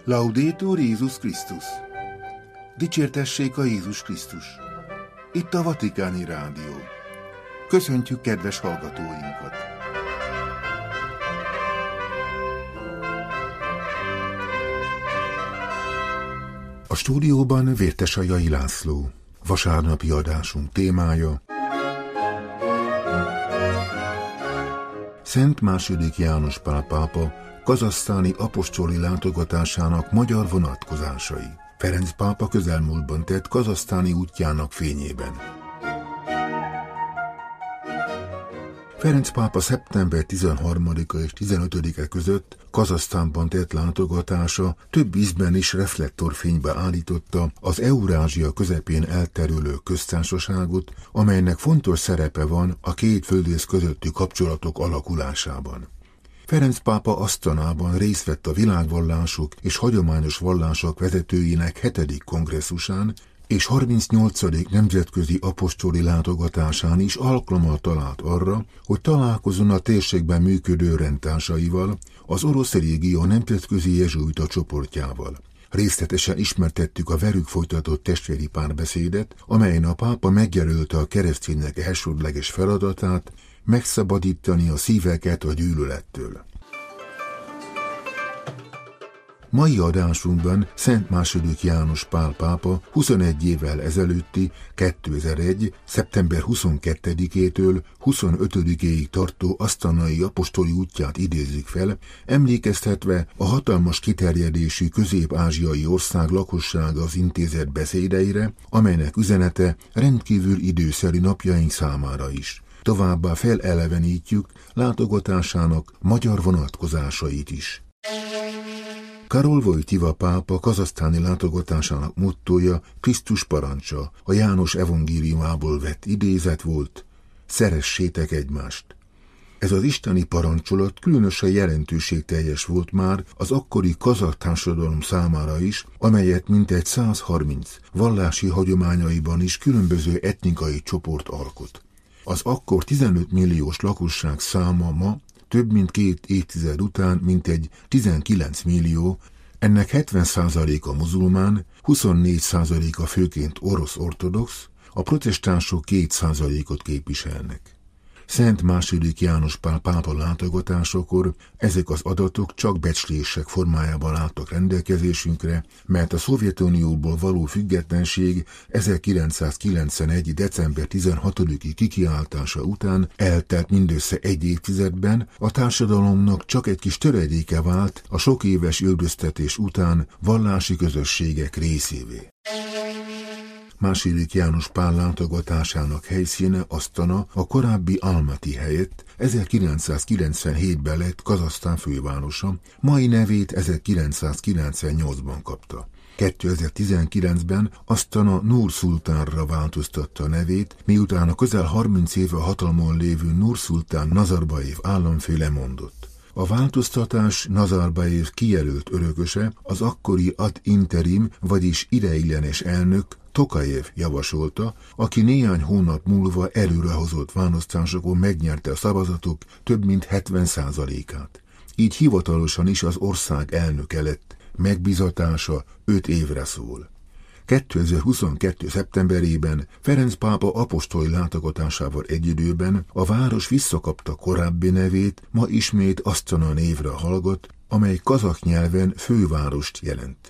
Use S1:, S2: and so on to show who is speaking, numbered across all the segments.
S1: Laudetur Jézus Krisztus! Dicsértessék a Jézus Krisztus! Itt a Vatikáni Rádió. Köszöntjük kedves hallgatóinkat! A stúdióban Vértesajai László. Vasárnapi adásunk témája: Szent II. János Pál pápa kazahsztáni apostoli látogatásának magyar vonatkozásai. Ferenc pápa közelmúltban tett kazahsztáni útjának fényében. Ferenc pápa szeptember 13-a és 15-e között Kazahsztánban tett látogatása több ízben is reflektorfénybe állította az Eurázsia közepén elterülő köztársaságot, amelynek fontos szerepe van a két földrész közötti kapcsolatok alakulásában. Ferenc pápa Asztanában részt vett a világvallások és hagyományos vallások vezetőinek 7. kongresszusán, és 38. nemzetközi apostoli látogatásán is alkalmat talált arra, hogy találkozzon a térségben működő rendtársaival, az orosz régió nemzetközi jezsuita csoportjával. Részletesen ismertettük a velük folytatott testvéri párbeszédet, amelyen a pápa megjelölte a keresztények elsődleges feladatát, megszabadítani a szíveket a gyűlölettől. Mai adásunkban Szent II. János Pál pápa 21 évvel ezelőtti 2001. szeptember 22-től 25-ig tartó asztanai apostoli útját idézzük fel, emlékeztetve a hatalmas kiterjedésű közép-ázsiai ország lakossága az intézet beszédeire, amelynek üzenete rendkívül időszerű napjaink számára is. Továbbá felelevenítjük látogatásának magyar vonatkozásait is. Karol Wojtyła pápa kazahsztáni látogatásának mottója Krisztus parancsa, a János evangéliumából vett idézet volt: szeressétek egymást. Ez az isteni parancsolat különösen jelentőségteljes volt már az akkori kazah társadalom számára is, amelyet mintegy 130 vallási hagyományaiban is különböző etnikai csoport alkot. Az akkor 15 milliós lakosság száma ma, több mint 2 évtized után mintegy 19 millió, ennek 70%-a muzulmán, 24%-a főként orosz ortodox, a protestánsok 2%-ot képviselnek. Szent II. János Pál pápa látogatásakor ezek az adatok csak becslések formájában álltak rendelkezésünkre, mert a Szovjetunióból való függetlenség 1991. december 16-i kikiáltása után eltelt mindössze 1 évtizedben, a társadalomnak csak egy kis töredéke vált a sok éves üldöztetés után vallási közösségek részévé. II. János Pál látogatásának helyszíne Asztana, a korábbi Almaty helyett 1997-ben lett Kazahsztán fővárosa, mai nevét 1998-ban kapta. 2019-ben Asztana Nur-Szultánra változtatta a nevét, miután a közel 30 éve hatalmon lévő Nur-Szultán Nazarbayev államfő lemondott. A változtatás Nazarbayev kijelölt örököse, az akkori ad interim, vagyis ideiglenes elnök Tokayev javasolta, aki néhány hónap múlva előrehozott választásokon megnyerte a szavazatok több mint 70%-át. Így hivatalosan is az ország elnöke lett, megbízatása 5 évre szól. 2022. szeptemberében Ferenc pápa apostoli látogatásával egy időben a város visszakapta korábbi nevét, ma ismét Asztana névre hallgat, amely kazah nyelven fővárost jelent.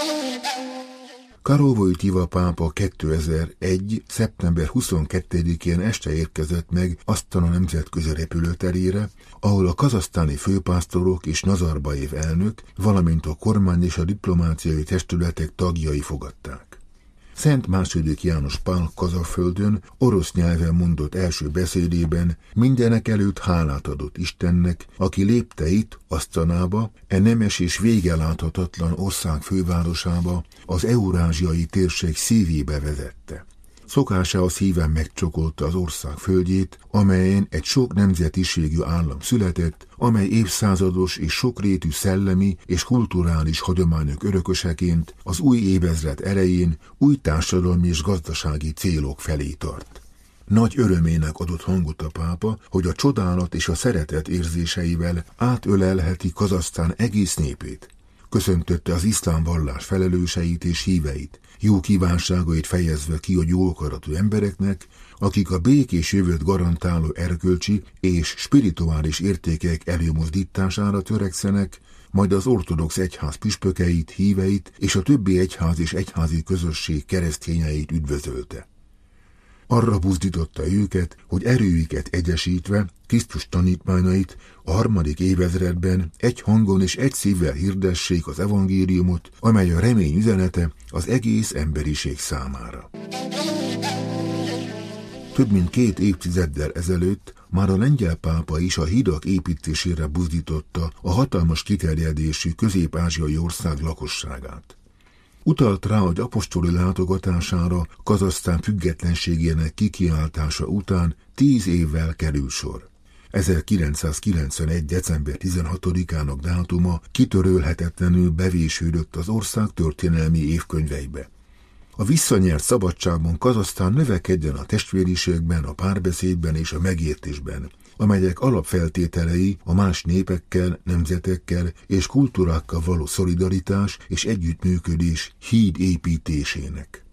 S1: Karol Wojtyła pápa 2001. szeptember 22-én este érkezett meg Asztana nemzetközi repülőterére, ahol a kazahsztáni főpásztorok és Nazarbayev elnök, valamint a kormány és a diplomáciai testületek tagjai fogadták. Szent II. János Pál kazahföldön orosz nyelven mondott első beszédében mindenek előtt hálát adott Istennek, aki lépteit Asztanába, e nemes és vége láthatatlan ország fővárosába, az eurázsiai térség szívébe vezette. Szokása a szíven megcsokolta az ország földjét, amelyen egy sok nemzetiségű állam született, amely évszázados és sokrétű szellemi és kulturális hagyományok örököseként az új évezred elején új társadalmi és gazdasági célok felé tart. Nagy örömének adott hangot a pápa, hogy a csodálat és a szeretet érzéseivel átölelheti Kazahsztán egész népét. köszöntötte az iszlám vallás felelőseit és híveit, jó kívánságait fejezve ki a jó akaratú embereknek, akik a békés jövőt garantáló erkölcsi és spirituális értékek előmozdítására törekszenek, majd az ortodox egyház püspökeit, híveit és a többi egyház és egyházi közösség keresztényeit üdvözölte. Arra buzdította őket, hogy erőiket egyesítve Krisztus tanítmányait a 3. évezredben egy hangon és egy szívvel hirdessék az evangéliumot, amely a remény üzenete az egész emberiség számára. Több mint 2 évtizeddel ezelőtt már a lengyel pápa is a hidak építésére buzdította a hatalmas kiterjedésű közép-ázsiai ország lakosságát. Utalt rá, hogy apostoli látogatására Kazahsztán függetlenségének kikiáltása után 10 évvel kerül sor. 1991. december 16-ának dátuma kitörölhetetlenül bevésődött az ország történelmi évkönyveibe. A visszanyert szabadságban Kazahsztán növekedjen a testvériségben, a párbeszédben és a megértésben, amelyek alapfeltételei a más népekkel, nemzetekkel és kultúrákkal való szolidaritás és együttműködés híd építésének.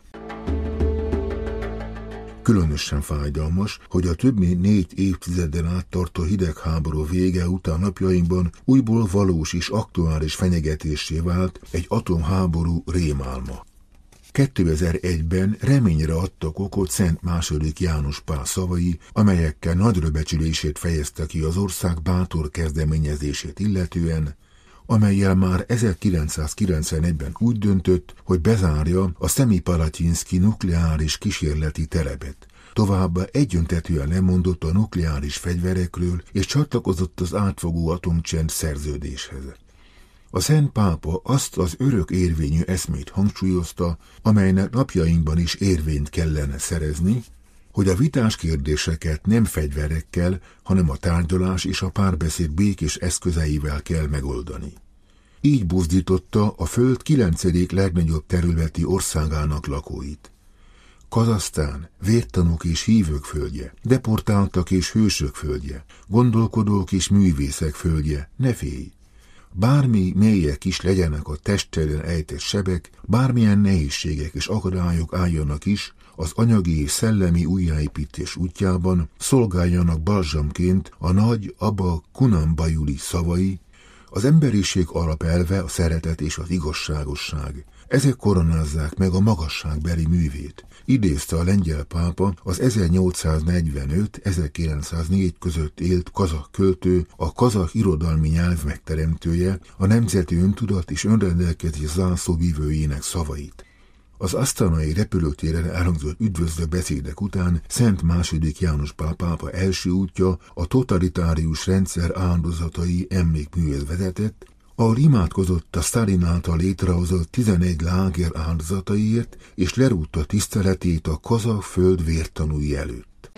S1: Különösen fájdalmas, hogy a több mint 4 évtizeden át tartó hidegháború vége után napjainkban újból valós és aktuális fenyegetésé vált egy atomháború rémálma. 2001-ben reményre adtak okot Szent II. János Pál szavai, amelyekkel nagyra becsülését fejezte ki az ország bátor kezdeményezését illetően, amellyel már 1991-ben úgy döntött, hogy bezárja a Szemipalatyinszki nukleáris kísérleti telepet. Továbbá egyöntetűen lemondott a nukleáris fegyverekről és csatlakozott az átfogó atomcsend szerződéshez. A Szent Pápa azt az örök érvényű eszmét hangsúlyozta, amelynek napjainkban is érvényt kellene szerezni, hogy a vitás kérdéseket nem fegyverekkel, hanem a tárgyalás és a párbeszéd békés eszközeivel kell megoldani. Így buzdította a Föld 9. legnagyobb területi országának lakóit. Kazahsztán vértanúk és hívők földje, deportáltak és hősök földje, gondolkodók és művészek földje, ne félj! Bármi mélyek is legyenek a testtelen ejtett sebek, bármilyen nehézségek és akadályok álljanak is, az anyagi és szellemi újjáépítés útjában szolgáljanak balzsamként a nagy Abba Kunanbajuli szavai, az emberiség alapelve a szeretet és az igazságosság. Ezek koronázzák meg a magasságbeli művét, idézte a lengyel pápa az 1845-1904 között élt kazah költő, a kazah irodalmi nyelv megteremtője, a nemzeti öntudat és önrendelkezés zászlóvivőjének szavait. Az asztanai repülőtéren elhangzott üdvözlő beszédek után Szent II. János Pál pápa első útja a totalitárius rendszer áldozatai emlékműhez vezetett, ahol imádkozott a Sztálin által létrehozott 11 láger áldozataiért, és lerúgta tiszteletét a kazah föld vértanúi előtt.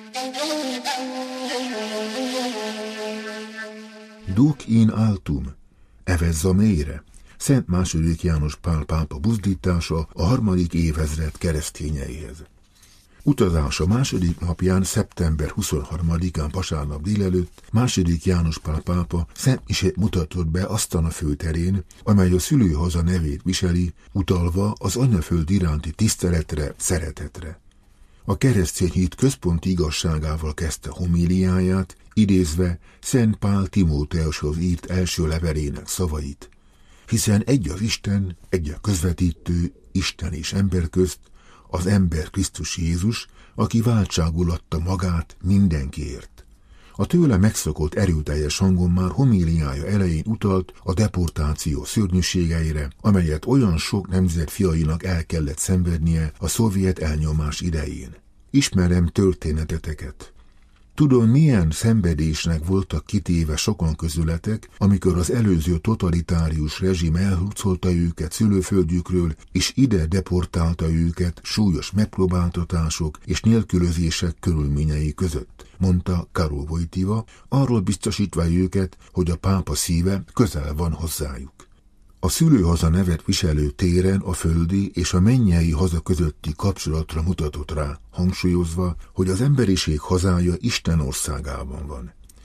S1: Duc in altum, evezza mélyre. Szent II. János Pál pápa buzdítása a 3. évezred keresztényeihez. Utazása második napján, szeptember 23-án vasárnap délelőtt II. János Pál pápa szent misét mutatott be Asztana főterén, amely a szülőhaza nevét viseli, utalva az anyaföld iránti tiszteletre, szeretetre. A keresztény hit központi igazságával kezdte homíliáját, idézve Szent Pál Timóteushoz írt első levelének szavait. Hiszen egy az Isten, egy a közvetítő, Isten és ember közt, az ember Krisztus Jézus, aki váltságul adta magát mindenkiért. A tőle megszokott erőteljes hangon már homíliája elején utalt a deportáció szörnyűségeire, amelyet olyan sok nemzet fiainak el kellett szenvednie a szovjet elnyomás idején. Ismerem történeteteket. Tudom, milyen szenvedésnek voltak kitéve sokan közületek, amikor az előző totalitárius rezsim elhurcolta őket szülőföldjükről, és ide deportálta őket súlyos megpróbáltatások és nélkülözések körülményei között, mondta Karol Wojtyła, arról biztosítva őket, hogy a pápa szíve közel van hozzájuk. A szülőhaza nevet viselő téren a földi és a mennyei haza közötti kapcsolatra mutatott rá, hangsúlyozva, hogy az emberiség hazája Isten országában van.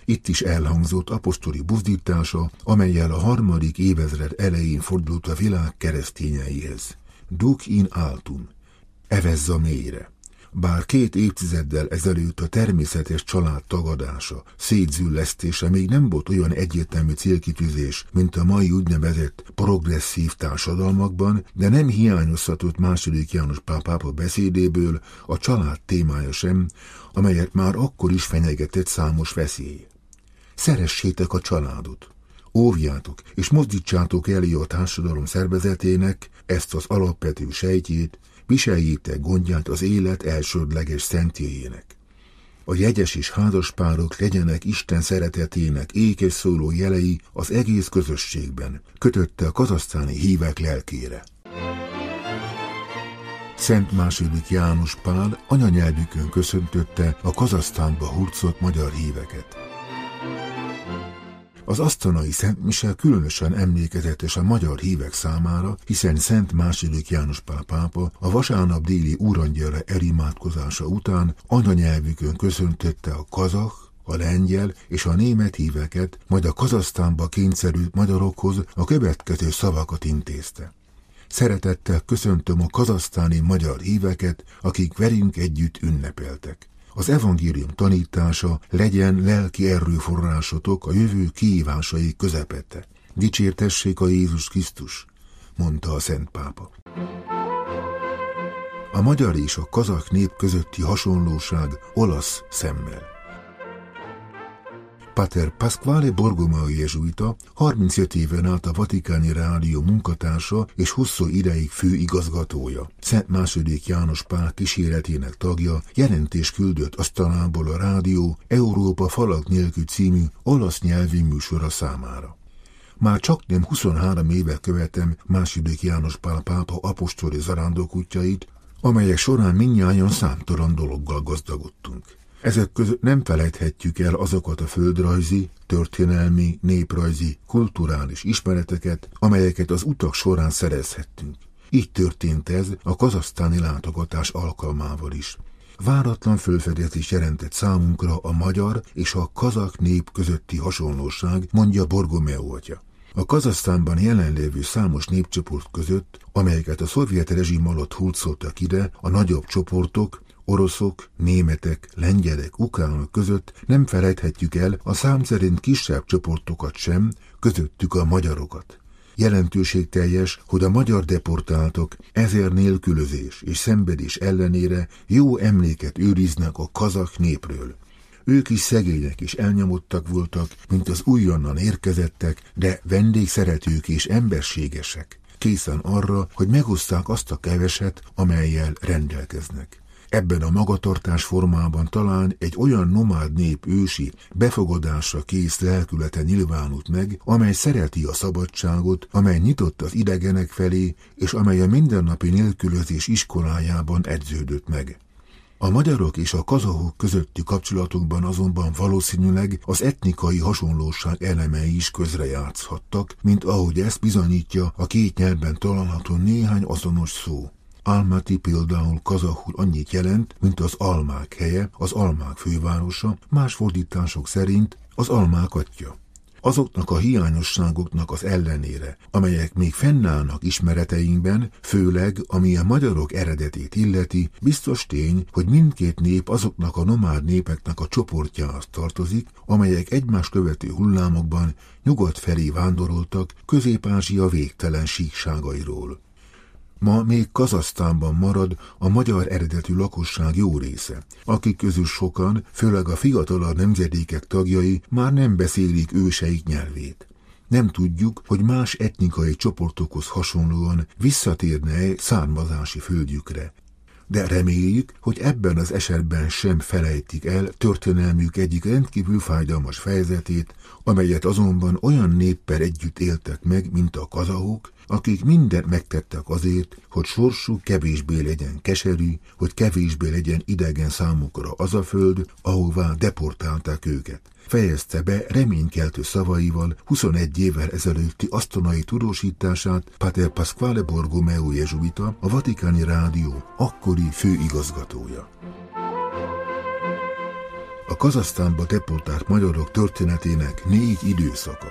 S1: Itt is elhangzott apostoli buzdítása, amellyel a 3. évezred elején fordult a világ keresztényeihez. Duc in altum, evezza mélyre. Bár 2 évtizeddel ezelőtt a természetes család tagadása, szétzüllesztése még nem volt olyan egyértelmű célkitűzés, mint a mai úgynevezett progresszív társadalmakban, de nem hiányozhatott II. János Pál pápa beszédéből a család témája sem, amelyet már akkor is fenyegetett számos veszély. Szeressétek a családot, óvjátok és mozdítsátok elé a társadalom szervezetének ezt az alapvető sejtjét, viseljétek gondját az élet elsődleges szentjéjének. A jegyes és házaspárok legyenek Isten szeretetének ékes szóló jelei az egész közösségben, kötötte a kazahsztáni hívek lelkére. Szent II. János Pál anyanyelvükön köszöntötte a Kazahsztánba hurcolt magyar híveket. Az asztanai szentmise különösen emlékezetes a magyar hívek számára, hiszen Szent II. János Pál pápa a vasárnap déli úrangyelre elimádkozása után anyanyelvükön köszöntötte a kazah, a lengyel és a német híveket, majd a Kazahsztánba kényszerült magyarokhoz a következő szavakat intézte. Szeretettel köszöntöm a kazahsztáni magyar híveket, akik velünk együtt ünnepeltek. Az evangélium tanítása legyen lelki erőforrásotok a jövő kihívásai közepette. Dicsértessék a Jézus Krisztus, mondta a Szent Pápa. A magyar és a kazah nép közötti hasonlóság olasz szemmel. Pater Pasquale Borgomeo jezsuita 35 éven át a Vatikáni Rádió munkatársa és hosszú ideig főigazgatója. Szent II. János Pál kíséretének tagja jelentést küldött asztalából a rádió Európa falak nélkül című olasz nyelvi műsora számára. Már csaknem 23 éve követem II. János Pál pápa apostoli zarándokútjait, amelyek során mindnyájan számtalan dologgal gazdagodtunk. Ezek között nem felejthetjük el azokat a földrajzi, történelmi, néprajzi, kulturális ismereteket, amelyeket az utak során szerezhettünk. Így történt ez a kazahsztáni látogatás alkalmával is. Váratlan felfedezés jelentett számunkra a magyar és a kazah nép közötti hasonlóság, mondja Borgomeo atya. A Kazahsztánban jelenlévő számos népcsoport között, amelyeket a szovjet rezsim alatt hurcoltak ide, a nagyobb csoportok, oroszok, németek, lengyelek, ukránok között nem felejthetjük el a szám szerint kisebb csoportokat sem, közöttük a magyarokat. Jelentőségteljes, hogy a magyar deportáltak ezer nélkülözés és szenvedés ellenére jó emléket őriznek a kazah népről. Ők is szegények és elnyomottak voltak, mint az újonnan érkezettek, de vendégszeretők és emberségesek, készen arra, hogy megoszták azt a keveset, amellyel rendelkeznek. Ebben a magatartás formában talán egy olyan nomád nép ősi, befogadásra kész lelkülete nyilvánult meg, amely szereti a szabadságot, amely nyitott az idegenek felé, és amely a mindennapi nélkülözés iskolájában edződött meg. A magyarok és a kazahok közötti kapcsolatokban azonban valószínűleg az etnikai hasonlóság elemei is közrejátszhattak, mint ahogy ezt bizonyítja a két nyelvben található néhány azonos szó. Almaty például kazahul annyit jelent, mint az almák helye, az almák fővárosa, más fordítások szerint az almák atya. Azoknak a hiányosságoknak az ellenére, amelyek még fennállnak ismereteinkben, főleg ami a magyarok eredetét illeti, biztos tény, hogy mindkét nép azoknak a nomád népeknek a csoportjához tartozik, amelyek egymás követő hullámokban nyugat felé vándoroltak Közép-Ázsia végtelen síkságairól. Ma még Kazahsztánban marad a magyar eredetű lakosság jó része, akik közül sokan, főleg a fiatalabb nemzedékek tagjai már nem beszélik őseik nyelvét. Nem tudjuk, hogy más etnikai csoportokhoz hasonlóan visszatérne-e származási földjükre. De reméljük, hogy ebben az esetben sem felejtik el történelmük egyik rendkívül fájdalmas fejezetét, amelyet azonban olyan néppel együtt éltek meg, mint a kazahok, akik mindent megtettek azért, hogy sorsuk kevésbé legyen keserű, hogy kevésbé legyen idegen számukra az a föld, ahová deportálták őket. Fejezte be reménykeltő szavaival 21 évvel ezelőtti asztanai tudósítását Pater Pasquale Borgomeo jezsuita, a Vatikáni Rádió akkori főigazgatója. a Kazahsztánba deportált magyarok történetének 4 időszaka.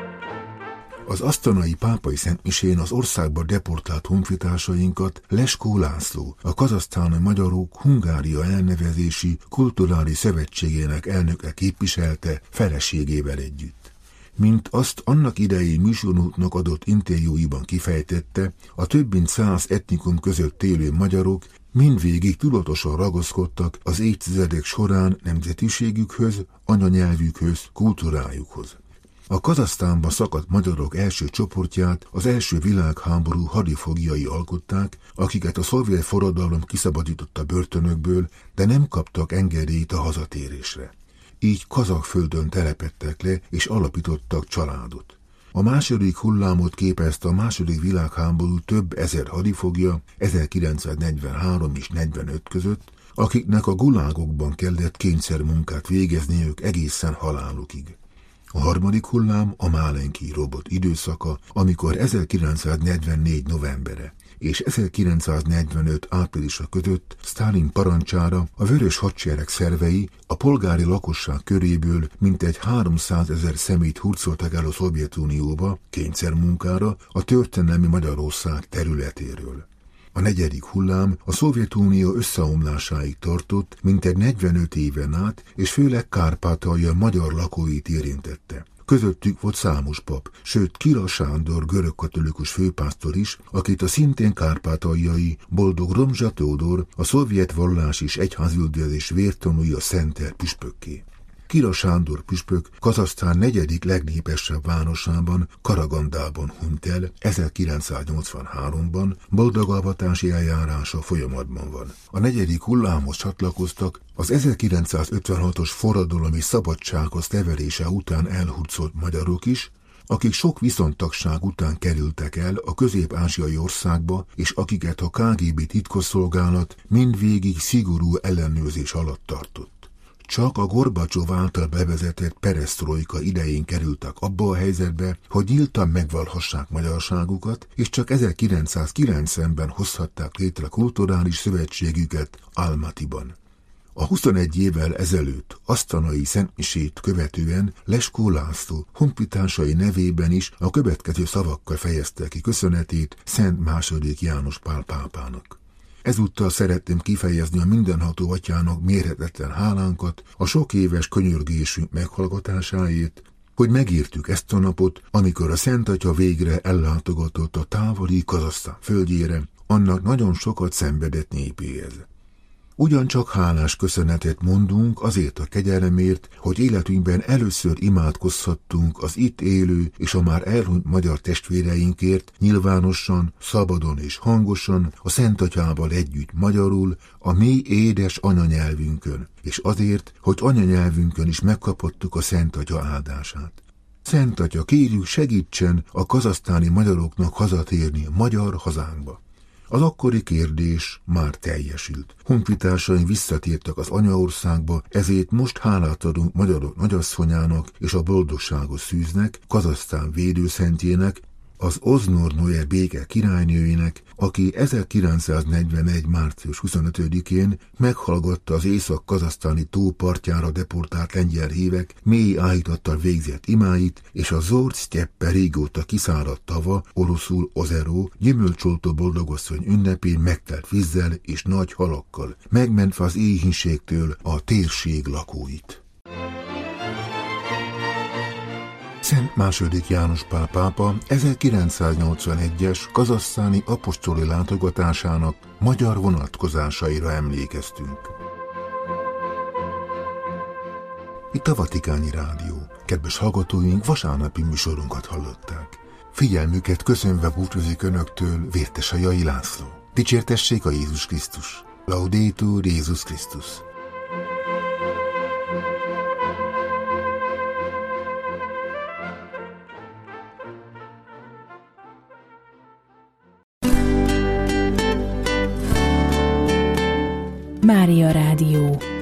S1: Az asztanai pápai szentmisén az országba deportált honfitársainkat Leskó László, a kazahsztáni magyarok Hungária elnevezési kulturális szövetségének elnöke képviselte feleségével együtt. Mint azt annak idején műsorútnak adott interjúiban kifejtette, a több mint 100 etnikum között élő magyarok mindvégig tudatosan ragaszkodtak az évtizedek során nemzetiségükhöz, anyanyelvükhöz, kultúrájukhoz. A Kazahsztánban szakadt magyarok első csoportját az első világháború hadifogjai alkották, akiket a szovjet forradalom kiszabadította börtönökből, de nem kaptak engedélyt a hazatérésre. Így kazah földön telepedtek le és alapítottak családot. A második hullámot képezte a második világháború több ezer hadifogja 1943 és 45 között, akiknek a gulágokban kellett kényszermunkát végezniük egészen halálukig. A harmadik hullám a Málenki robot időszaka, amikor 1944 novembere és 1945 áprilisa között Sztálin parancsára a Vörös Hadsereg szervei a polgári lakosság köréből mintegy 300 000 személyt hurcoltak el a Szovjetunióba kényszermunkára a történelmi Magyarország területéről. A negyedik hullám a Szovjetunió összeomlásáig tartott mintegy 45 éven át, és főleg Kárpátalja magyar lakóit érintette. Közöttük volt számos pap, sőt Kira Sándor görögkatolikus főpásztor is, akit a szintén kárpátaljai Boldog Romzsa Tódor, a szovjet vallás és egyházüldözés vértanúja szentelt püspökké. Kira Sándor püspök Kazahsztán negyedik legnépesebb városában, Karagandában hunyt el 1983-ban, boldogavatási eljárása folyamatban van. A negyedik hullámhoz csatlakoztak az 1956-os forradalmi szabadsághoz teverése után elhurcolt magyarok is, akik sok viszontagság után kerültek el a közép-ázsiai országba, és akiket a KGB titkosszolgálat mindvégig szigorú ellenőrzés alatt tartott. Csak a Gorbacsov által bevezetett peresztrojka idején kerültek abba a helyzetbe, hogy nyíltan megvallhassák magyarságukat, és csak 1990-ben hozhatták létre kulturális szövetségüket Almatyban. A 21 évvel ezelőtt asztanai szentmisét követően Leskó László honfitársai nevében is a következő szavakkal fejezte ki köszönetét Szent II. János Pál pápának. Ezúttal szeretném kifejezni a mindenható atyának mérhetetlen hálánkat a sok éves könyörgésünk meghallgatásáért, hogy megírtuk ezt a napot, amikor a Szent Atya végre ellátogatott a távoli Kazahsztán földjére, annak nagyon sokat szenvedett népéhez. Ugyancsak hálás köszönetet mondunk azért a kegyelemért, hogy életünkben először imádkozhattunk az itt élő és a már elhunyt magyar testvéreinkért, nyilvánosan, szabadon és hangosan, a Szent Atyával együtt magyarul, a mi édes anyanyelvünkön, és azért, hogy anyanyelvünkön is megkaphattuk a Szent Atya áldását. Szent Atya, kérjük, segítsen a kazahsztáni magyaroknak hazatérni magyar hazánkba. Az akkori kérdés már teljesült. Honfitársaink visszatértek az anyaországba, ezért most hálát adunk magyarok nagyasszonyának és a boldogságos szűznek, Kazahsztán védőszentjének, az Oznor Noyer béke királynőjének, aki 1941. március 25-én meghallgatta az észak-kazahsztáni tó partjára deportált lengyel hívek mély áhítattal végzett imáit, és a Zord-sztyeppe régóta kiszáradt tava, oroszul Ozero, gyümölcsoltó boldogasszony ünnepén megtelt vízzel és nagy halakkal, megmentve az éhínségtől a térség lakóit. Szent II. János Pál pápa 1981-es kazahsztáni apostoli látogatásának magyar vonatkozásaira emlékeztünk. Itt a Vatikáni Rádió. Kedves hallgatóink, vasárnapi műsorunkat hallották. Figyelmüket köszönve búcsúzik önöktől Vértesajai László. Dicsértessék a Jézus Krisztus! Laudetur Jézus Krisztus!
S2: Mária Rádió.